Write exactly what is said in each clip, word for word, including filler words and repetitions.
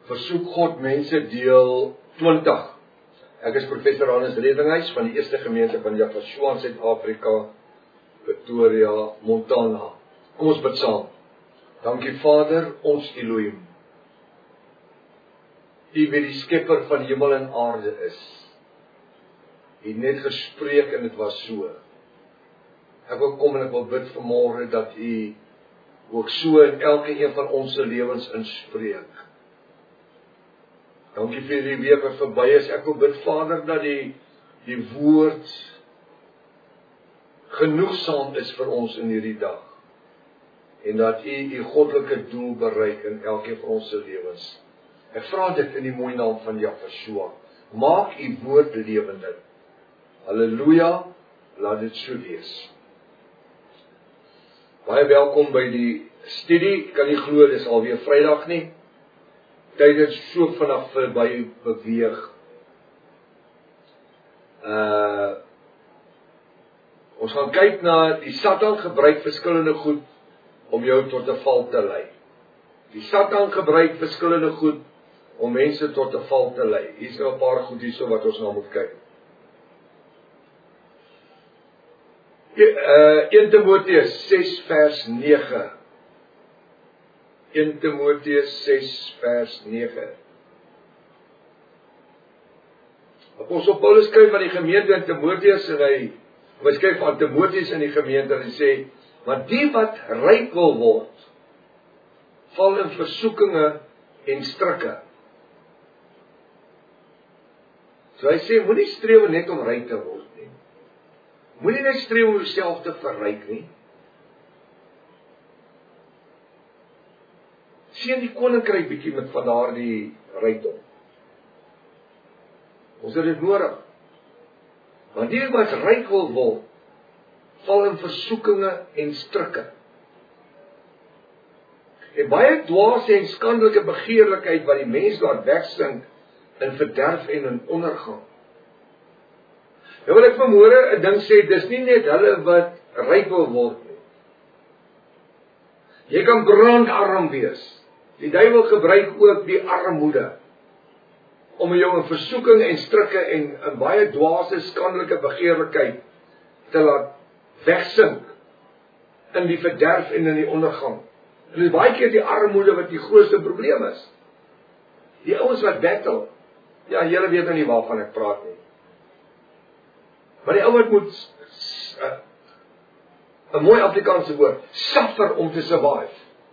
Versoek God mense deel twintig. Ek is professor Hannes Redinghuis van die eerste gemeente van Javashua in Suid-Afrika, Pretoria, Montana. Kom ons bid saam. Dankie Vader, ons Elohim. U wie die skepper van hemel en aarde is. U het net gespreek en dit was so. Ek wil kom en ek wil bid vanmôre dat U ook so in elke een van ons se lewens inspreek. Dankie vir die week wat verby is. Ek wil bid Vader dat die, die woord genoegsaam is vir ons in hierdie dag. En dat U die goddelike doel bereik in elkeen van ons se lewens. Ek vra dit in die mooi naam van Javashua. Maak U woord lewendig. Halleluja, laat dit so wees. Baie welkom by die studie. Kan nie glo, dis alweer Vrydag nie. Tyd het so vinnig verby beweeg. Uh, ons gaan kyk na die Satan gebruik verskillende goed om jou tot 'n val te lei. Die Satan gebruik verskillende goed om mense tot 'n val te lei. Hier is nou 'n paar goed hierso wat ons nou moet kyk. Uh, Eerste Timoteus ses vers nege. Eerste Timoteus ses vers nege. Apostel Paulus skryf aan die gemeente in Timoteus en hy, hy skryf aan Timoteus in die gemeente en hy sê, want die wat ryk wil word, val in versoekinge en strikke. So hy sê, moenie streef net om ryk te word nie. Moenie net streef om jouself te verryk nie. Sien die koninkryk bietjie met van daardie rykdom. Ons het dit nodig. Want die wat ryk wil word, val in versoekinge en strikke. En baie dwaase en skandelike begeerlikheid wat die mens laat wegsink in verderf en in ondergang. Nou wil ek vanmôre 'n ding sê, dis nie net hulle wat ryk wil word nie. Jy kan brandarm wees. Die duiwel gebruik ook die armoede om jou in versoeking en strikke en in baie dwaase skandelike begeerlikheid te laat wegsink in die verderf en in die ondergang. En dit is baie keer die armoede wat die grootste probleem is. Die ouens wat battle, ja, julle weet nou nie waarvan ek praat nie. Maar die ou wat moet 'n mooi Afrikaanse woord, suffer om te survive.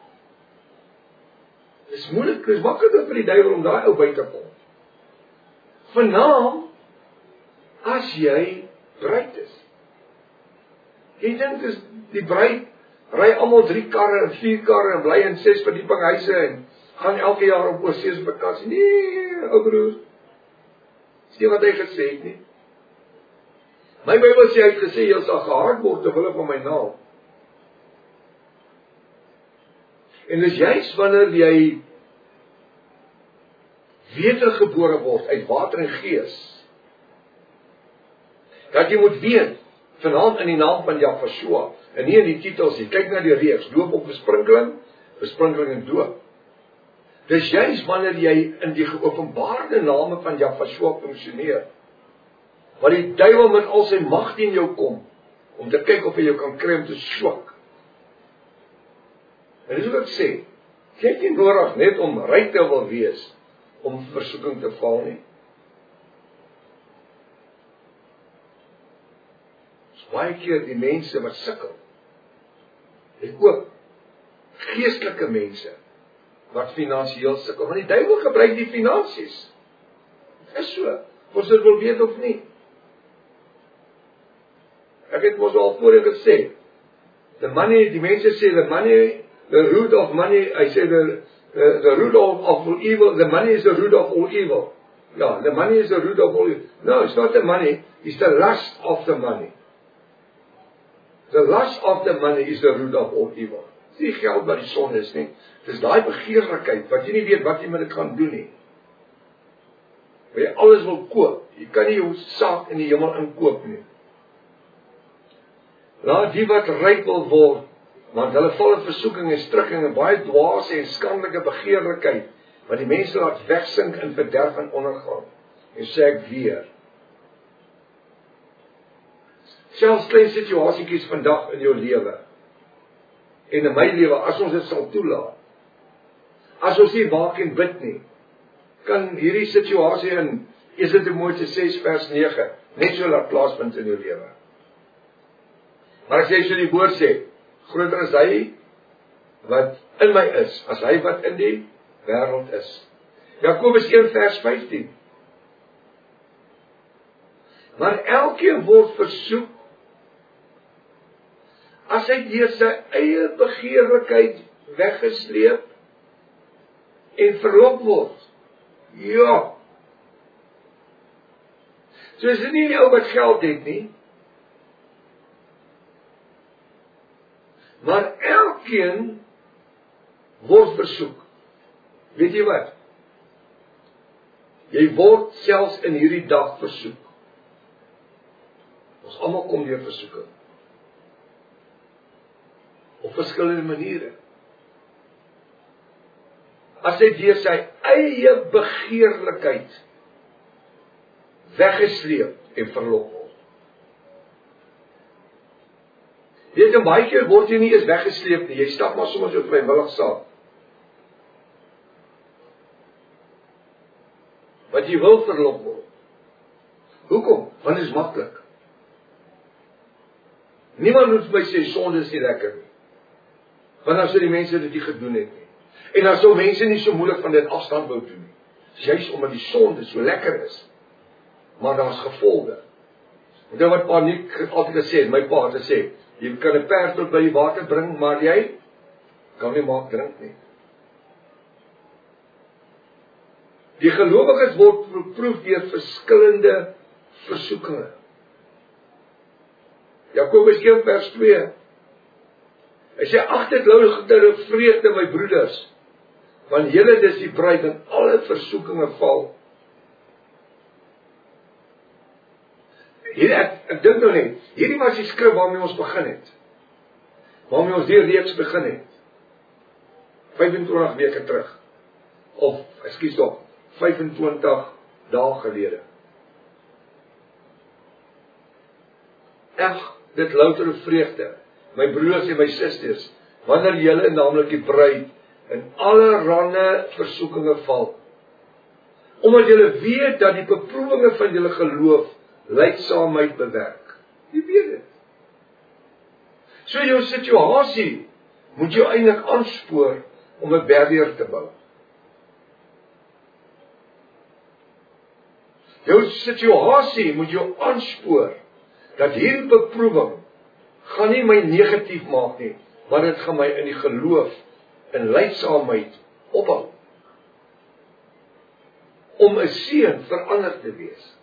Dit is moeilik, dit is makliker vir die duiwel om daai ou by te kom. Vernaam as jy bruid is. Jy dink dis die bruid ry almal drie karre en vier karre en bly in ses verdieping huise en gaan elke jaar op oorsee vakansie. Nee, ou broer. Sien wat hy gesê het nie. My Bybel sê hy het gesê jy sal gehaat word ter wille van my naam. En dis juist wanneer jy wedergebore word uit water en gees, dat jy moet weet, vanaand in die naam van Javashua, en nie in die titels nie, kyk na die reeks, doop op besprinkeling, besprinkeling en doop. Dis juist wanneer jy in die geopenbaarde name van Javashua funksioneer, waar die duiwel met al sy mag teen jou kom, om te kyk of hy jou kan kry om te swak. En dis wat ek sê, jy het nie nodig net om ryk te wil wees, om versoeking te val nie. Dis baie keer die mense wat sukkel, en ook geestelike mense, wat finansiëel sukkel, want die duiwel gebruik die finansies. Is so, ons dit wil weet of nie. Ek het mos al voorheen gesê, the money, die mense sê, the money, the root of money, I say the, the, the root of, of all evil, the money is the root of all evil. Ja, the money is the root of all evil. No, it's not the money, it's the lust of the money. The lust of the money is the root of all evil. Dis nie geld wat die sonde is nie. Dis daai begeerlikheid, wat jy nie weet wat jy met dit gaan doen nie. Waar jy alles wil koop, jy kan nie jou saak in die hemel inkoop nie. Laat die wat ryk wil word, want hulle val in versoeking en strikking en baie dwaase en skandelike begeerlikheid wat die mense laat wegsink in verderf en ondergang. En sê ek weer, selfs klein situasietjies vandag in jou lewe, en in my lewe, as ons dit sal toelaat, as ons nie waak en bid nie, kan hierdie situasie in Esdras Timoteus ses vers nege net so laat plaasvind in jou lewe. Maar as jy so die woord sê, groter is hy wat in my is, as hy wat in die wêreld is. Jakobus een vers vyftien. Maar elkeen word versoek, as hy deur sy eie begeerlikheid weggesleep en verlok word. Ja. So is dit nie die ou wat geld het nie, maar elkeen word versoek. Weet jy wat? Jy word selfs in hierdie dag versoek. Ons almal kom deur versoeking. Op verskillende maniere. As hy deur sy eie begeerlikheid weggesleep en verlok word. Weet jy, baie keer word jy nie eens weggesleep nie, jy stap maar sommer so vrywillig saam. Want jy wil verlok word. Hoekom? Want dit is maklik. Niemand moet my sê sonde is nie lekker nie. Want dan sou die mense dit nie gedoen het nie. En dan sou mense nie so moeilik van dit afstand wou doen nie. Juist omdat die sonde so lekker is. Maar daar is gevolge. En dit wat pa nie altyd gesê het, my pa het gesê, jy kan 'n perd tot by die water bring, maar jy kan nie maak drink nie. Die gelowiges word beproef deur verskillende versoekinge. Jakobus een vers twee. Hy sê, ag dit loutere vreugde my broeders, want julle dis die bruid en alle versoekinge val. Hierdie, ek, ek dink nou net, hierdie was die skrif waarmee ons begin het. Waarmee ons die reeks begin het. vyfentwintig weke terug. Of, ekskuus tog, vyfentwintig dae gelede. Ag, dit loutere vreugde, my broers en my susters, wanneer julle naamlik die bruid in allerhande versoekinge val. Omdat julle weet dat die beproewinge van julle geloof lydsaamheid bewerk. Jy weet dit. So jou situasie moet jou eintlik aanspoor om 'n barrier te bou. Jou situasie moet jou aanspoor dat hierdie beproewing gaan nie my negatief maak nie, maar dit gaan my in die geloof en lydsaamheid opbou. Om 'n seën verander te wees.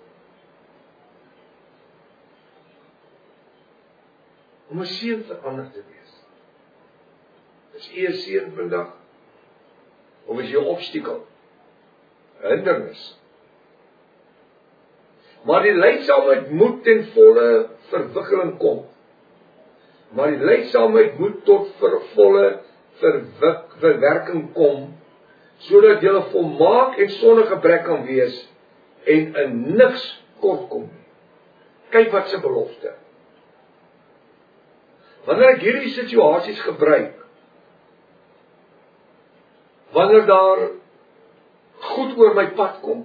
Om 'n seën verander te wees. Is u 'n seën vandag? Of is jy 'n obstakel? 'n hindernis? Maar die lydsaamheid moet ten volle verwikkeling kom. Maar die lydsaamheid moet tot ver volle verwik, verwerking kom, sodat jy volmaak en sonder gebrek kan wees en in niks kort kom. Kyk wat se belofte. Wanneer ek hierdie situasies gebruik, wanneer daar goed oor my pad kom,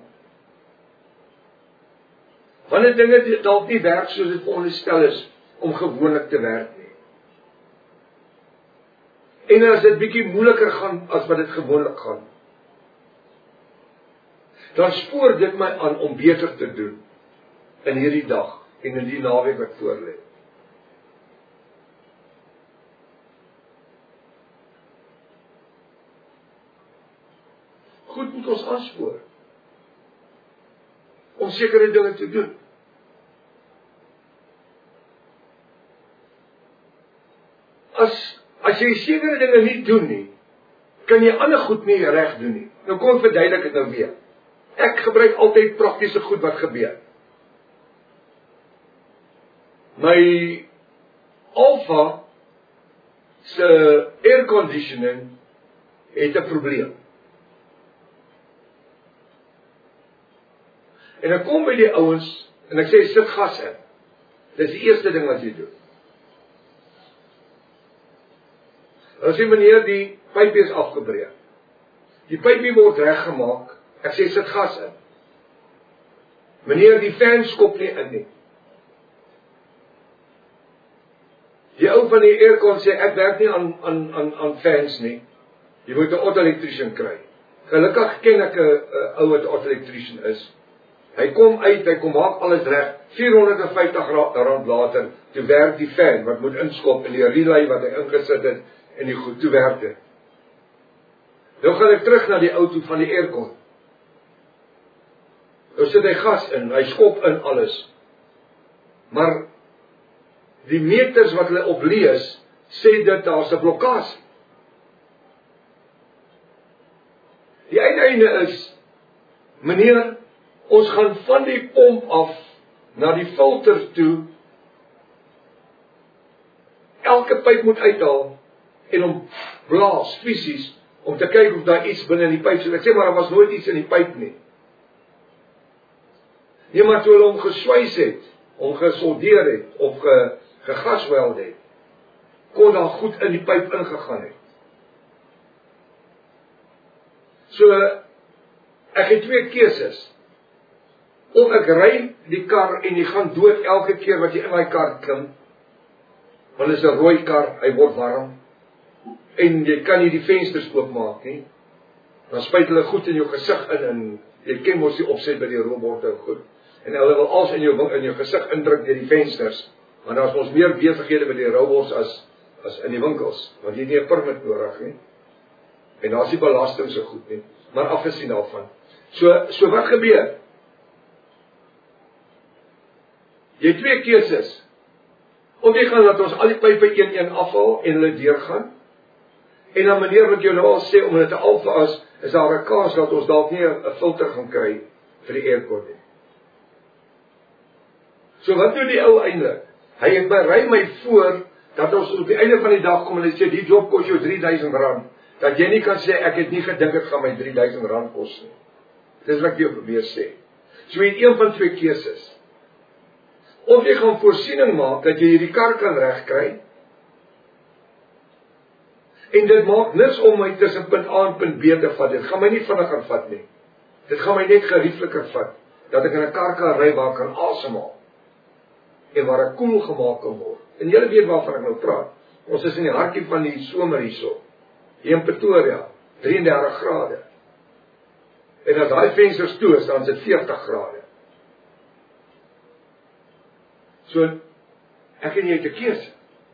wanneer dinge dalk nie werk soos dit veronderstel is om gewoonlik te werk nie. En as dit bietjie moeiliker gaan as wat dit gewoonlik gaan, dan spoor dit my aan om beter te doen in hierdie dag en in die naweek wat voorlê. Goed moet ons aanspoor om sekere dinge te doen. As as jy sekere dinge nie doen nie, kan jy ander goed nie reg doen nie. Nou kom ek verduidelik dit nou weer. Ek gebruik altyd praktiese goed wat gebeur. My Alfa se air conditioning het 'n probleem. En ek kom by die ouens, en ek sê, sit gas in. Dis die eerste ding wat jy doen. As jy meneer, die pypie is afgebreek. Die pypie word reggemaak, ek sê, sit gas in. Meneer, die fan skop nie in nie. Die ou van die aircon sê, ek werk nie aan, aan, aan, aan fans nie. Jy moet 'n auto-elektrician kry. Gelukkig ken ek 'n uh, ou wat auto-elektrician is. Hy kom uit, hy kom maak alles reg. vierhonderdvyftig rand later, toe werk die fan wat moet inskop in die relay wat hy ingesit het en die goed toe werk dit. Nou gaan ek terug na die ou toe van die aircon. Nou sit hy gas in, hy skop in alles. Maar die meters wat hulle oplees, sê dit daar's 'n blokkade. Die uiteinde is, meneer, ons gaan van die pomp af na die filter toe, elke pyp moet uithaal en hom blaas fisies om te kyk of daar iets binne in die pyp is. Ek sê maar, daar was nooit iets in die pyp nie. Nee, maar toe hulle hom geswys het, hom gesoldeer het of ge, gegasweld het, kon daar goed in die pyp ingegaan het. So, ek het twee keuses. Of ek ry die kar en die gaan dood elke keer wat jy in die kar klim, want dit is 'n rooi kar, hy word warm, en jy kan nie die vensters oopmaak nie, dan spuit hulle goed in jou gesig in, en jy ken mos die opset by die roborde en goed, en hulle wil alles in jou, in jou gesig indruk deur die vensters, want daar is ons meer besighede by die robots as, as in die winkels, want jy het nie 'n permit nodig nie, en daar is die belasting so goed nie, maar afgesien daarvan. So, so wat gebeur? Jy het twee keuses. Of jy gaan laat ons al die pype een een afhaal en hulle deurgaan. En dan meneer wat jou nou al sê, omdat dit 'n alfa is, is daar 'n kans dat ons dalk nie 'n filter gaan kry vir die aircon nie. So wat doen die ou eintlik? Hy het berei my voor dat ons op die einde van die dag kom en hy sê die job kos jou drie duisend rand. Dat jy nie kan sê ek het nie gedink dit gaan my drie duisend rand kos nie. Dis wat ek jou probeer sê. So jy het een van twee keuses. Of jy gaan voorsiening maak dat jy hierdie kar kan regkry. En dit maak niks om my tussen punt A en punt B te vat. Dit gaan my nie vinniger vat nie. Dit gaan my net geriefliker vat. Dat ek in 'n kar kan ry waar ek kan asemhaal. En waar ek koel gemaak kan word. En julle weet waarvan ek nou praat. Ons is in die hartjie van die somer hierso. Hier in Pretoria, drie en dertig grade. En as daai vensters toe is, dan is dit veertig grade. So, ek en jy het 'n keuse.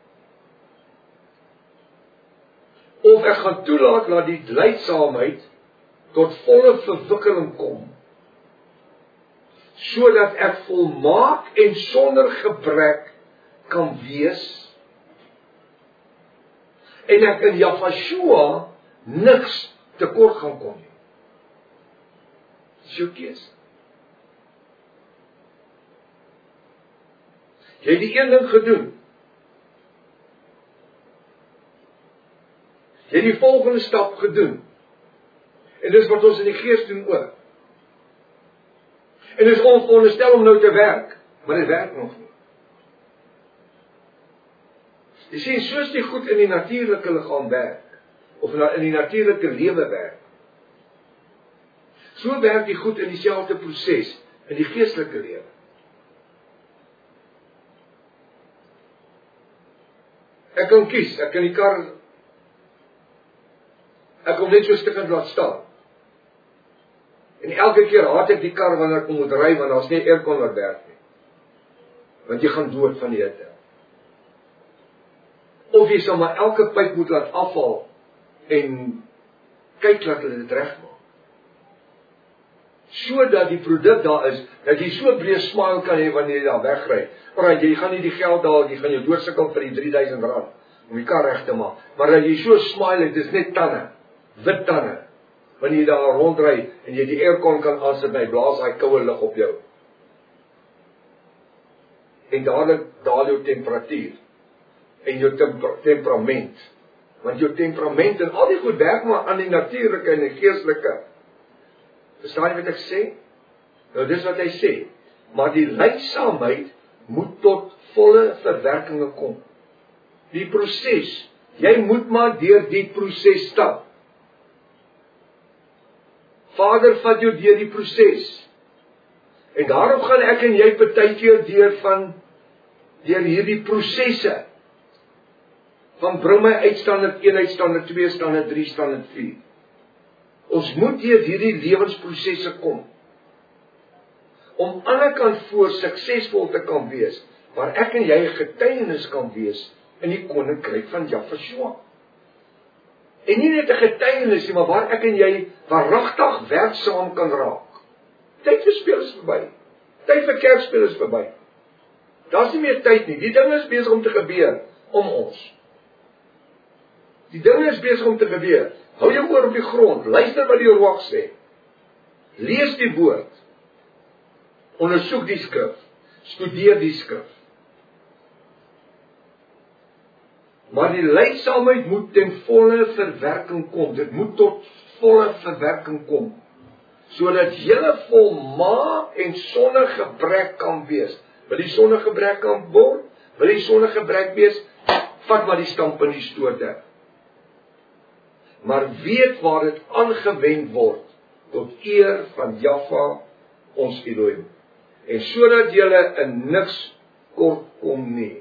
Of ek gaan toelaat dat die lydsaamheid tot volle verwikkeling kom, sodat ek volmaak en sonder gebrek kan wees, en ek in Yahshua niks tekort gaan kom nie. Dis jou keuse. Jy het die een ding gedoen. Jy het die volgende stap gedoen. En dis wat ons in die gees doen ook. En dis onveronderstel om nou te werk, maar dit werk nog nie. Jy sien, soos die goed in die natuurlike liggaam werk, of in die natuurlike lewe werk, so werk die goed in dieselfde proses in die geestelike lewe. Ek kan kies, ek kan die kar, ek kom net so stukkend laat staan. En elke keer haat ek die kar wanneer ek moet ry, want daar's nie aircon wat werk nie. Want jy gaan dood van die hitte. Of jy sal maar elke pyp moet laat afval, en kyk dat hulle dit regmaak. Sodat die produk daar is, dat jy so 'n breë smile kan hê wanneer jy daar wegry. Alraai, jy gaan nie die geld daar, jy gaan jou doodsukkel vir die drie duisend rand, om die kar reg te maak. Maar dat jy so smile het, dis net tande, wit tande, wanneer jy daar rondry, en jy die aircon kan aansit, en hy blaas daai koue lug op jou. En dadelik daal jou temperatuur, en jou temper, temperament, want jou temperament, en al die goed werk maar aan die natuurlike en die geestelike. Verstaan jy wat ek sê? Nou dis wat hy sê, maar die lydsaamheid moet tot volle verwerkinge kom. Die proses, jy moet maar deur die proses stap. Vader vat jou deur die proses. En daarom gaan ek en jy partykeer deur van deur hierdie prosesse. Van bring my uit standaard een, uit standaard twee, standaard drie, standaard vier. Ons moet deur hierdie lewensprosesse kom. Om aan die kant voor suksesvol te kan wees, waar ek en jy getuienis kan wees in die koninkryk van Jahwe. En nie net 'n getuienis nie, maar waar ek en jy waaragtig werksaam kan raak. Tyd vir speel is verby. Tyd vir kerkspeel is verby. Daar's nie meer tyd nie. Die ding is besig om te gebeur om ons. Die ding is besig om te gebeur. Hou jou oor op die grond. Luister wat die Ruach sê. Lees die woord. Ondersoek die skrif. Studeer die skrif. Maar die lydsaamheid moet ten volle verwerking kom. Dit moet tot volle verwerking kom. Sodat julle volmaak en sonder gebrek kan wees. Wil jy sonder gebrek kan word? Wil jy sonder gebrek wees? Vat maar die stamp in die stote. Maar weet waar dit aangewend word tot eer van Jahwe ons Elohim. En sodat julle in niks kort kom nie.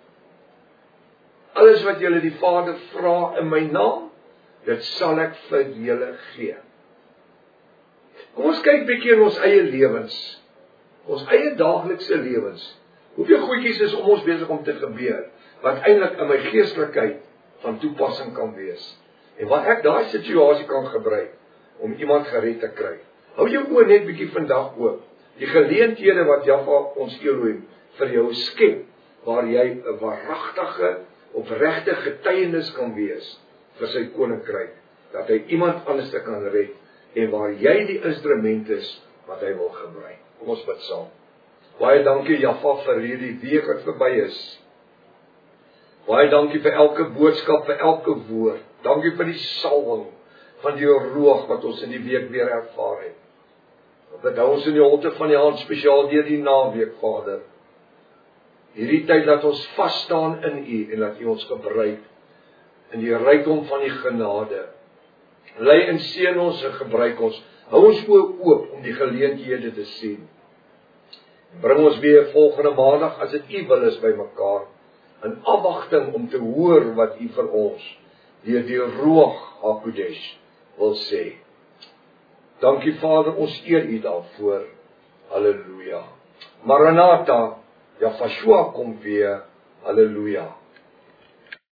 Alles wat julle die Vader vra in my naam, dit sal ek vir julle gee. Kom ons kyk bietjie in ons eie lewens. Ons eie daaglikse lewens. Hoeveel goedjies is om ons besig om te gebeur, wat eintlik in my geestelikheid van toepassing kan wees. En wat ek daai situasie kan gebruik, om iemand gered te kry. Hou jou oë net bietjie vandag oop. Die geleenthede wat Jahwe ons Elohim vir jou skep, waar jy 'n waaragtige, opregte getuienis kan wees, vir sy koninkryk, dat hy iemand anders te kan red, en waar jy die instrument is, wat hy wil gebruik. Kom ons bid saam. Baie dankie Jahwe vir hierdie week wat verby is. Baie dankie vir elke boodskap, vir elke woord. Dankie vir die salwing van die Ruach wat ons in die week weer ervaar het. Dat hou ons in die holte van die hand, spesiaal deur die naweek, Vader. Hierdie tyd laat ons vas staan in U en laat U ons gebruik in die rykdom van die genade. Lei en seën ons en gebruik ons. Hou ons oë oop om die geleenthede te sien. Bring ons weer volgende maandag as dit U wil is by mekaar, in afwagting om te hoor wat U vir ons deur die Ruach HaKodesh wil sê. Dankie Vader, ons eer U daarvoor. Halleluja. Maranatha, Jahwe kom weer. Halleluja.